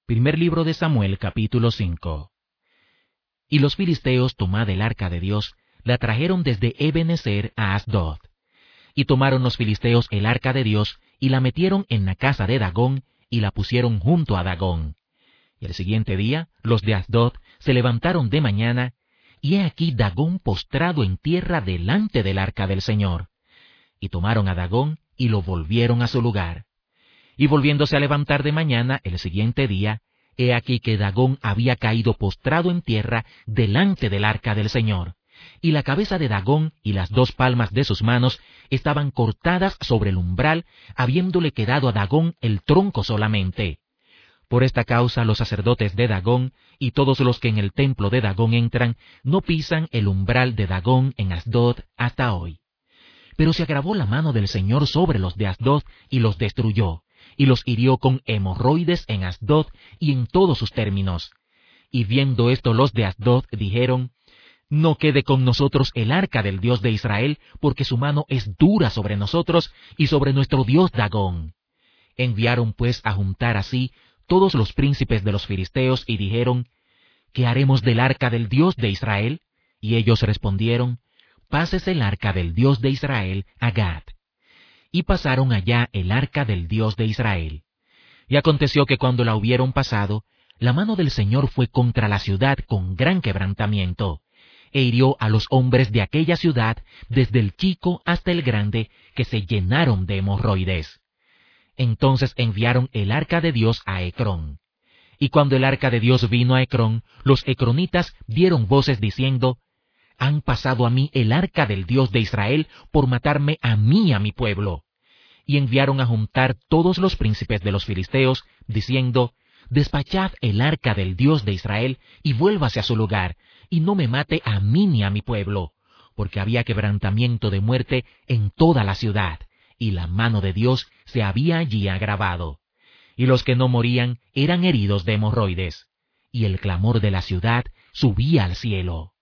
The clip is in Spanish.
Primer libro de Samuel, capítulo 5. Y los filisteos, tomada el arca de Dios, la trajeron desde Ebenezer a Asdod. Y tomaron los filisteos el arca de Dios, y la metieron en la casa de Dagón, y la pusieron junto a Dagón. Y el siguiente día, los de Asdod se levantaron de mañana, y he aquí Dagón postrado en tierra delante del arca del Señor. Y tomaron a Dagón, y lo volvieron a su lugar. Y volviéndose a levantar de mañana, el siguiente día, he aquí que Dagón había caído postrado en tierra delante del arca del Señor. Y la cabeza de Dagón y las 2 palmas de sus manos estaban cortadas sobre el umbral, habiéndole quedado a Dagón el tronco solamente. Por esta causa los sacerdotes de Dagón y todos los que en el templo de Dagón entran, no pisan el umbral de Dagón en Asdod hasta hoy. Pero se agravó la mano del Señor sobre los de Asdod y los destruyó, y los hirió con hemorroides en Asdod y en todos sus términos. Y viendo esto los de Asdod dijeron: no quede con nosotros el arca del Dios de Israel, porque su mano es dura sobre nosotros y sobre nuestro Dios Dagón. Enviaron pues a juntar así todos los príncipes de los filisteos y dijeron: ¿qué haremos del arca del Dios de Israel? Y ellos respondieron: pásese el arca del Dios de Israel a Gat. Y pasaron allá el arca del Dios de Israel. Y aconteció que cuando la hubieron pasado, la mano del Señor fue contra la ciudad con gran quebrantamiento, e hirió a los hombres de aquella ciudad, desde el chico hasta el grande, que se llenaron de hemorroides. Entonces enviaron el arca de Dios a Ecrón. Y cuando el arca de Dios vino a Ecrón, los ecronitas dieron voces diciendo: han pasado a mí el arca del Dios de Israel por matarme a mí y a mi pueblo. Y enviaron a juntar todos los príncipes de los filisteos, diciendo: despachad el arca del Dios de Israel y vuélvase a su lugar, y no me mate a mí ni a mi pueblo, porque había quebrantamiento de muerte en toda la ciudad, y la mano de Dios se había allí agravado. Y los que no morían eran heridos de hemorroides, y el clamor de la ciudad subía al cielo.